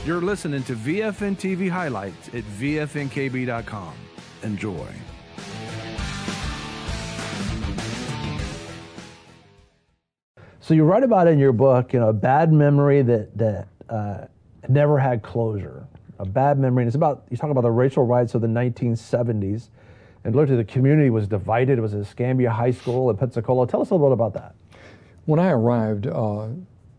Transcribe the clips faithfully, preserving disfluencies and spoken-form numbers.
You're listening to V F N T V highlights at V F N K B dot com. Enjoy. So you write about in your book, you know, a bad memory that that uh, never had closure. A bad memory. And it's about, you talk about the racial riots of the nineteen seventies, and literally the community was divided. It was at Escambia High School in Pensacola. Tell us a little bit about that. When I arrived uh,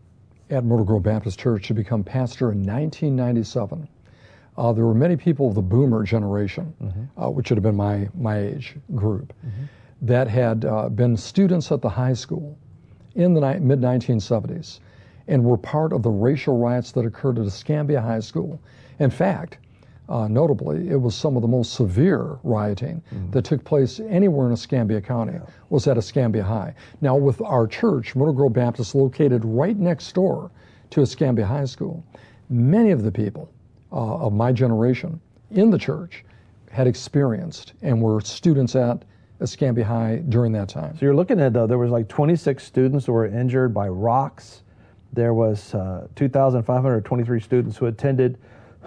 at Myrtle Grove Baptist Church to become pastor in nineteen ninety-seven, uh, there were many people of the boomer generation, mm-hmm. uh, which would have been my, my age group, mm-hmm. that had uh, been students at the high school in the ni- mid nineteen seventies and were part of the racial riots that occurred at Escambia High School. In fact, uh, notably, it was some of the most severe rioting mm-hmm. that took place anywhere in Escambia County yeah. was at Escambia High. Now, with our church, Myrtle Grove Baptist, located right next door to Escambia High School, many of the people uh, of my generation in the church had experienced and were students at Escambia High during that time. So you're looking at, though, there was like twenty-six students who were injured by rocks. There was uh, two thousand five hundred twenty-three students who attended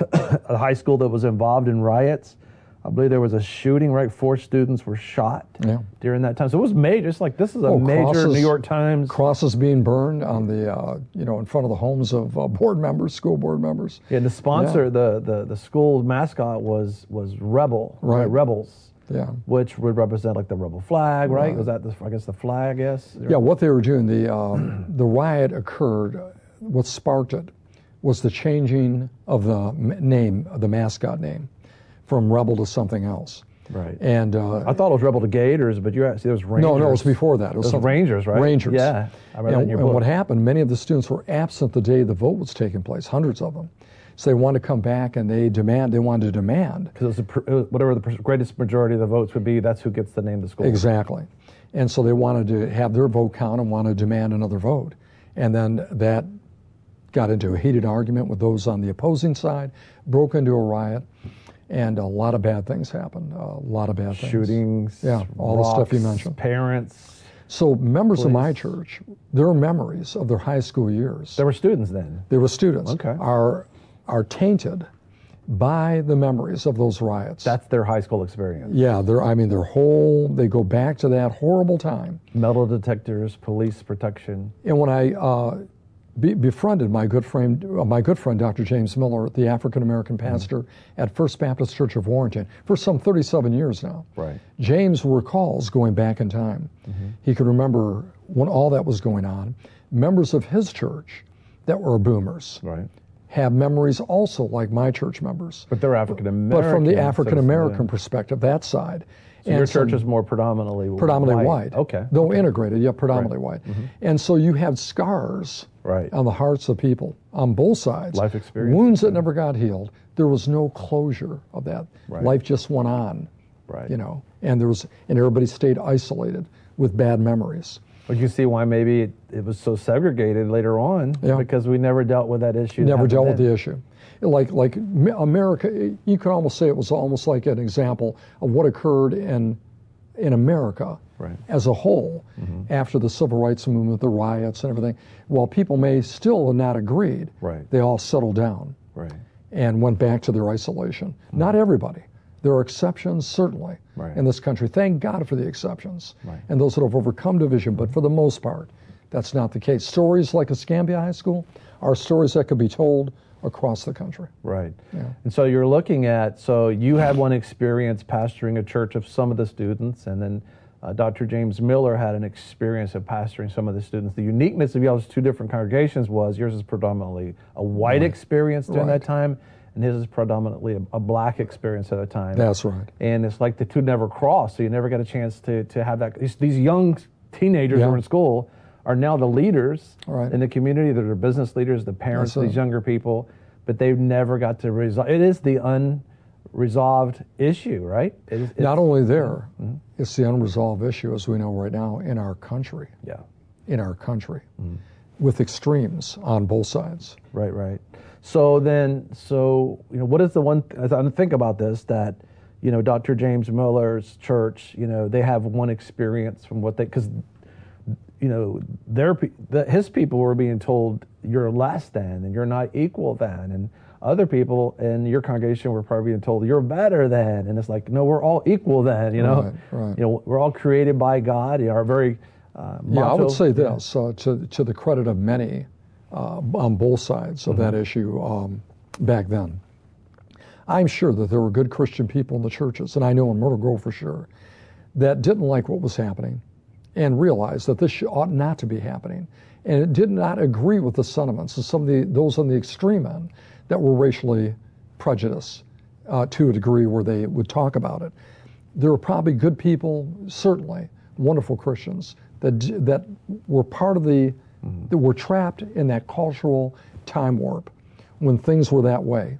a high school that was involved in riots. I believe there was a shooting, right? Four students were shot yeah. during that time. So it was major. It's like, this is a oh, major crosses, New York Times. Crosses being burned on the, uh, you know, in front of the homes of uh, board members, school board members. Yeah, and the sponsor, yeah. the, the, the school mascot was, was Rebel, right? right? Rebels. Yeah. Which would represent like the rebel flag, right? right. Was that, the, I guess, the flag, I guess? Yeah, what they were doing, the, um, the riot occurred, what sparked it was the changing of the name, the mascot name, from Rebel to something else. Right. And uh, I thought it was Rebel to Gators, but you see, it was Rangers. No, no, it was before that. It was, it was Rangers, right? Rangers. Yeah. I remember and, in your and book. what happened, many of the students were absent the day the vote was taking place, hundreds of them. So they wanted to come back and they demand, they wanted to demand. Because whatever the greatest majority of the votes would be, that's who gets the name of the school. Exactly. And so they wanted to have their vote count and wanted to demand another vote. And then that got into a heated argument with those on the opposing side, broke into a riot, and a lot of bad things happened. A lot of bad things. Shootings, yeah, all rocks, the stuff you mentioned. Parents. So members police. of my church, their memories of their high school years. They were students then? They were students. Okay. Are, are tainted by the memories of those riots. That's their high school experience. Yeah, they're, I mean, their whole, they go back to that horrible time. Metal detectors, police protection. And when I uh, be, befriended my good friend, uh, my good friend, Doctor James Miller, the African-American pastor mm-hmm. at First Baptist Church of Warrenton, for some thirty-seven years now. Right. James recalls going back in time. Mm-hmm. He could remember when all that was going on. Members of his church that were boomers. Right. Have memories also like my church members. But they're African American. But from the African American yeah. perspective, that side. So and your church is more predominantly predominantly white. white. Okay. Though okay. integrated, yeah, predominantly right. white. Mm-hmm. And so you have scars right. on the hearts of people on both sides. Life experience. Wounds that never got healed. There was no closure of that. Right. Life just went on. Right. You know, and there was, and everybody stayed isolated with bad memories. But you see why maybe it, it was so segregated later on yeah. because we never dealt with that issue. Never dealt with then. the issue. Like like America, you could almost say it was almost like an example of what occurred in in America right. as a whole mm-hmm. after the civil rights movement, the riots and everything. While people may still have not agreed, right. they all settled down right. and went back to their isolation. Mm-hmm. Not everybody. There are exceptions, certainly, right. in this country. Thank God for the exceptions right. and those that have overcome division. But for the most part, that's not the case. Stories like Escambia High School are stories that could be told across the country. Right. Yeah. And so you're looking at, so you had one experience pastoring a church of some of the students, and then uh, Doctor James Miller had an experience of pastoring some of the students. The uniqueness of y'all's two different congregations was yours is predominantly a white right. experience during right. that time, and his is predominantly a, a black experience at a time. That's right. And it's like the two never crossed, so you never got a chance to, to have that. These, these young teenagers yeah. who are in school are now the leaders right. in the community. They're the business leaders, the parents That's of these it. younger people, but they've never got to resolve. It is the unresolved issue, right? It is, Not only there, mm-hmm. it's the unresolved issue, as we know right now, in our country. Yeah. In our country, mm-hmm. with extremes on both sides. Right, right. So then, so, you know, what is the one, as I think about this, that, you know, Doctor James Miller's church, you know, they have one experience from what they, because, you know, their the, his people were being told you're less than and you're not equal than, and Other people in your congregation were probably being told, you're better than. And it's like, no, we're all equal then, you know. Right, right. You know, we're all created by God. Our very uh, motto. Yeah, I would say this, uh, to, to the credit of many uh, on both sides of mm-hmm. that issue um, back then. I'm sure that there were good Christian people in the churches, and I know in Myrtle Grove for sure, that didn't like what was happening and realized that this ought not to be happening. And it did not agree with the sentiments of some of the, those on the extreme end that were racially prejudiced uh, to a degree where they would talk about it. There were probably good people, certainly wonderful Christians, that that were part of the, mm-hmm. that were trapped in that cultural time warp when things were that way.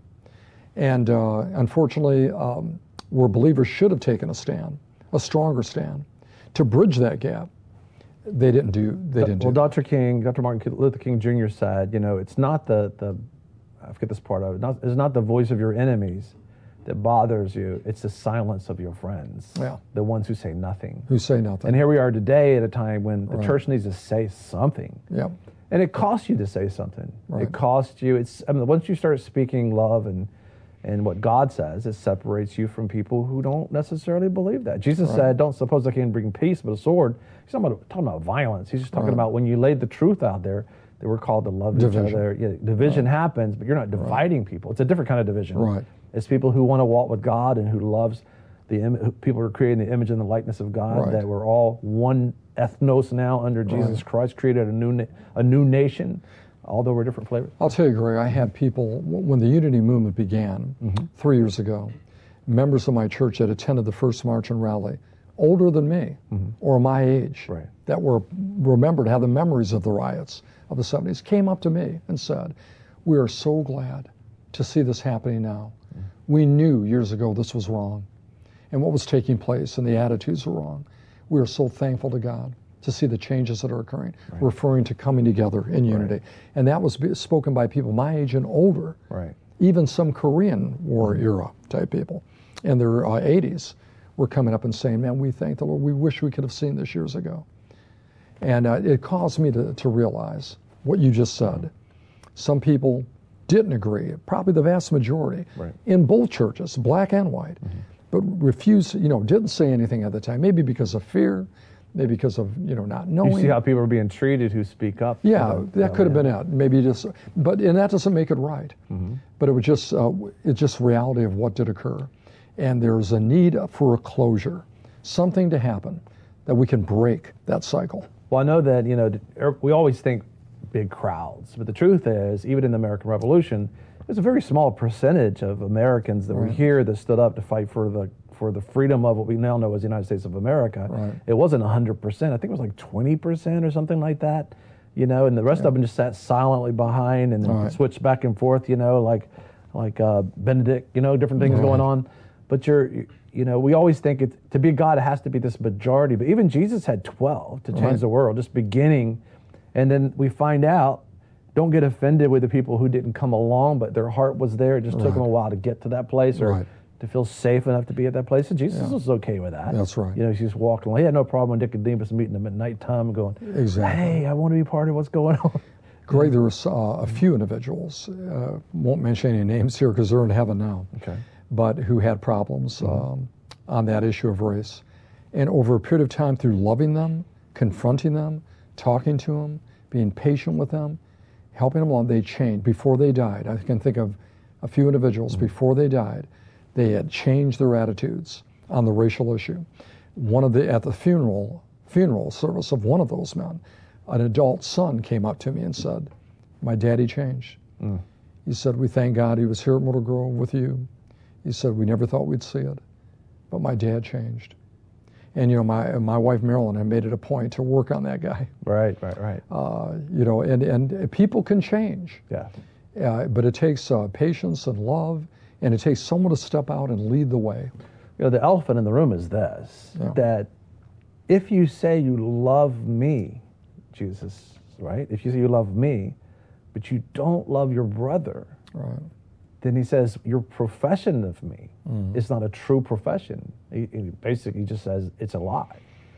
And uh, unfortunately, um, where believers should have taken a stand, a stronger stand, to bridge that gap, they didn't do. They didn't. Well, do Doctor King, Doctor Martin Luther King Junior said, you know, it's not the the, I forget this part of it. Not, it's not the voice of your enemies that bothers you. It's the silence of your friends. Yeah. The ones who say nothing. Who say nothing. And here we are today at a time when the right. church needs to say something. Yeah. And it costs you to say something. Right. It costs you. It's. I mean, once you start speaking love and. And what God says, it separates you from people who don't necessarily believe that. Jesus right. said, don't suppose I can bring peace but a sword. He's talking about, talking about violence. He's just talking right. about when you laid the truth out there, that we're called to love division. each other. Yeah, division right. happens, but you're not dividing right. people. It's a different kind of division. Right. It's people who want to walk with God and who loves the Im- who, people who are creating the image and the likeness of God, right. that we're all one ethnos now under Jesus right. Christ, created a new, na- a new nation. Although we're different flavors. I'll tell you, Greg, I had people, when the Unity Movement began mm-hmm. three years ago, members of my church that attended the first march and rally, older than me mm-hmm. or my age, right. that were remembered, had the memories of the riots of the seventies, came up to me and said, we are so glad to see this happening now. Mm-hmm. We knew years ago this was wrong and what was taking place and the attitudes were wrong. We are so thankful to God to see the changes that are occurring, right. referring to coming together in unity. Right. And that was spoken by people my age and older, right. even some Korean War era type people in their uh, eighties were coming up and saying, man, we thank the Lord. We wish we could have seen this years ago. And uh, it caused me to, to realize what you just said. Some people didn't agree, probably the vast majority, right. in both churches, black and white, mm-hmm. but refused, you know, didn't say anything at the time, maybe because of fear, maybe because of, you know, not knowing. You see how people are being treated who speak up. Yeah, about, that you know, could have yeah. been it. Maybe just, but, and that doesn't make it right. Mm-hmm. But it was just, uh, it's just reality of what did occur. And there's a need for a closure, something to happen that we can break that cycle. Well, I know that, you know, we always think big crowds, but the truth is, even in the American Revolution, there's a very small percentage of Americans that right. were here that stood up to fight for the for the freedom of what we now know as the United States of America. Right. It wasn't one hundred percent. I think it was like twenty percent or something like that, you know, and the rest yeah. of them just sat silently behind and then right. switched back and forth, you know, like like uh, Benedict, you know, different things right. going on. But you're, you know, we always think it, to be God, it has to be this majority. But even Jesus had twelve to change right. the world, just beginning. And then we find out, don't get offended with the people who didn't come along, but their heart was there. It just right. took them a while to get to that place or right. to feel safe enough to be at that place. And Jesus yeah. was okay with that. That's right. You know, he's just walking along. He had no problem with Nicodemus meeting him at nighttime and going, exactly. hey, I want to be part of what's going on. Greg, there were uh, a few individuals, uh, won't mention any names here because they're in heaven now, okay. but who had problems mm-hmm. um, on that issue of race. And over a period of time, through loving them, confronting them, talking to them, being patient with them, helping them along, they changed. Before they died, I can think of a few individuals, mm-hmm. before they died, they had changed their attitudes on the racial issue. One of the, at the funeral, funeral service of one of those men, an adult son came up to me and said, my daddy changed. Mm. He said, we thank God he was here at Myrtle Grove with you. He said, we never thought we'd see it, but my dad changed. And, you know, my my wife, Marilyn, had made it a point to work on that guy. Right, right, right. Uh, you know, and, and people can change. Yeah. Uh, but it takes uh, patience and love, and it takes someone to step out and lead the way. You know, the elephant in the room is this, yeah. that if you say you love me, Jesus, right? If you say you love me, but you don't love your brother, right. then he says your profession of me mm-hmm. is not a true profession. He, he basically just says it's a lie.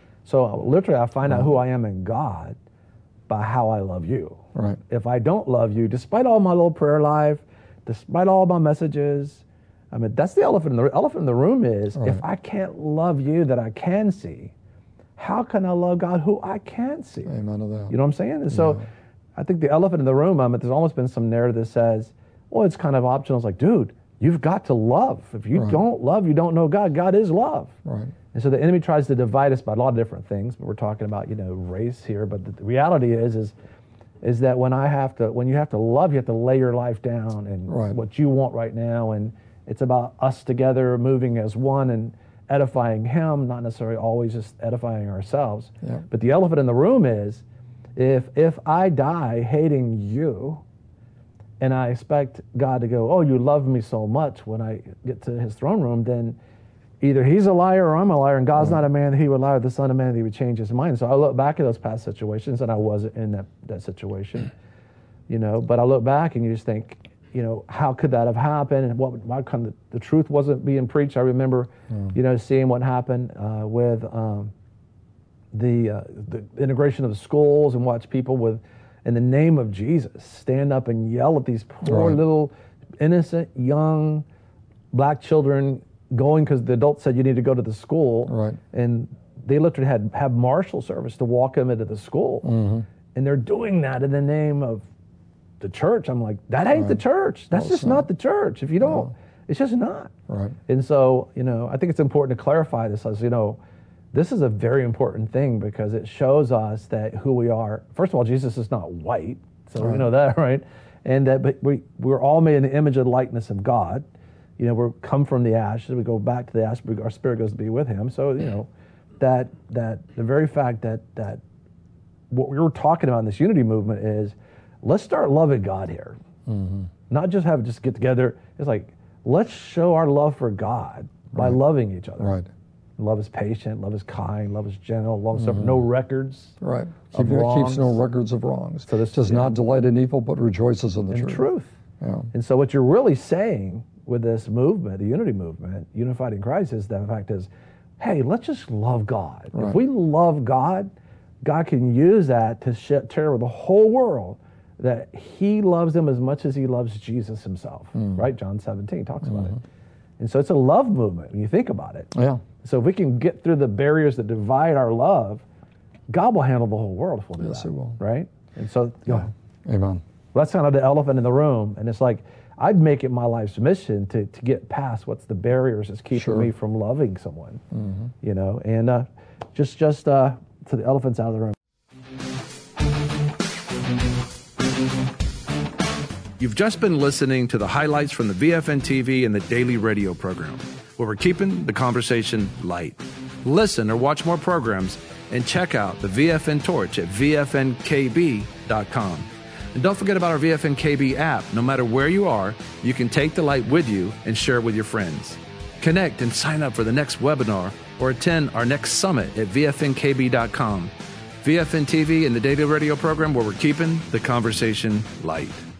So literally I find right. out who I am in God by how I love you. Right. If I don't love you, despite all my little prayer life, despite all my messages, I mean, that's the elephant in the elephant in the room is Right. if I can't love you that I can see, how can I love God who I can't see? Amen to that. You know what I'm saying? And so Yeah. I think the elephant in the room, I mean, there's almost been some narrative that says, well, it's kind of optional. It's like, dude, you've got to love. If you Right. don't love, you don't know God. God is love. Right. And so the enemy tries to divide us by a lot of different things, but we're talking about, you know, race here. But the, the reality is, is, is that when I have to, when you have to love, you have to lay your life down and Right. what you want right now. And it's about us together moving as one and edifying Him, not necessarily always just edifying ourselves. Yeah. But the elephant in the room is, if if I die hating you, and I expect God to go, oh, you love me so much when I get to His throne room, then either He's a liar or I'm a liar, and God's Right. not a man that He would lie, or the Son of Man that He would change His mind. So I look back at those past situations, and I wasn't in that, that situation, you know, but I look back and you just think, you know, how could that have happened? And what, why come the, the truth wasn't being preached? I remember, Mm. you know, seeing what happened uh, with um, the, uh, the integration of the schools, and watch people with, in the name of Jesus, stand up and yell at these poor Right. little innocent young black children going because the adults said you need to go to the school. Right. And they literally had have marshal service to walk them into the school. Mm-hmm. And they're doing that in the name of the church. I'm like, that ain't the Right. church. That's No, just it's not not. the church. If you don't, No. it's just not. Right. And so, you know, I think it's important to clarify this as, you know, this is a very important thing because it shows us that who we are. First of all, Jesus is not white, so we Right. know that, right? And that, but we we're all made in the image and likeness of God. You know, we're come from the ashes. We go back to the ashes. Our spirit goes to be with Him. So, you know, that that the very fact that that what we were talking about in this unity movement is, let's start loving God here. Mm-hmm. Not just have just get together. It's like, let's show our love for God by Right. loving each other. Right. Love is patient, love is kind, love is gentle, long suffering, no records. Right. Of Keep, keeps no wrongs. records of wrongs. So this- does yeah. not delight in evil, but rejoices in the And truth. truth. Yeah. And so what you're really saying with this movement, the unity movement, unified in Christ, is the fact is, hey, let's just love God. If Right. we love God, God can use that to sh- share with the whole world that He loves them as much as He loves Jesus Himself. Mm. Right? John seventeen talks about Mm-hmm. it. And so it's a love movement when you think about it. Yeah. So if we can get through the barriers that divide our love, God will handle the whole world if we'll do Yes, that. He will. Right? And so, you know, Amen. well, that's kind of the elephant in the room. And it's like, I'd make it my life's mission to, to get past what's the barriers that's keeping Sure. me from loving someone, Mm-hmm. you know, and uh, just, just uh, to the elephants out of the room. You've just been listening to the highlights from the V F N T V and the daily radio program, where we're keeping the conversation light. Listen or watch more programs and check out the V F N Torch at V F N K B dot com. And don't forget about our V F N K B app. No matter where you are, you can take the light with you and share it with your friends. Connect and sign up for the next webinar or attend our next summit at V F N K B dot com. V F N T V and the daily radio program, where we're keeping the conversation light.